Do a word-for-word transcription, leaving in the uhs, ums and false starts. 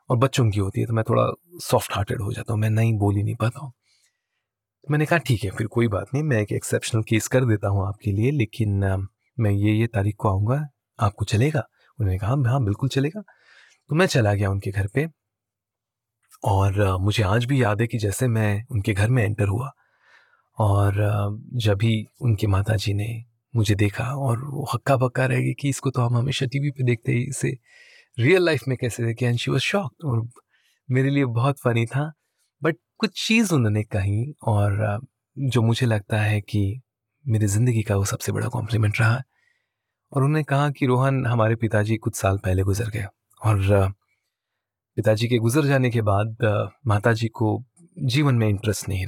और बच्चों की होती है तो मैं थोड़ा सॉफ्ट हार्टेड हो जाता हूँ, मैं नहीं बोल ही नहीं पाता हूँ। मैंने कहा ठीक है, फिर कोई बात नहीं, मैं एक एक्सेप्शनल केस कर देता हूँ आपके लिए, लेकिन अ, मैं ये ये तारीख को आऊँगा, आपको चलेगा? उन्होंने कहा हाँ बिल्कुल चलेगा। तो मैं चला गया उनके घर पे और अ, मुझे आज भी याद है कि जैसे मैं उनके घर में एंटर हुआ और अ, जब भी उनकी माताजी ने मुझे देखा और वो हक्का-बक्का रह गई कि इसको तो हम हमेशा टीवी पे देखते हैं, इसे रियल लाइफ में कैसे देखें, एंड शी वाज़ शॉक्ड। और मेरे लिए बहुत फ़नी था, बट कुछ चीज़ उन्होंने कही और अ, जो मुझे लगता है कि मेरी ज़िंदगी का वो सबसे बड़ा कॉम्प्लीमेंट रहा। और उन्होंने कहा कि रोहन, हमारे पिताजी कुछ साल पहले गुज़र गए और पिताजी के गुज़र जाने के बाद माताजी को जीवन में इंटरेस्ट नहीं रहा।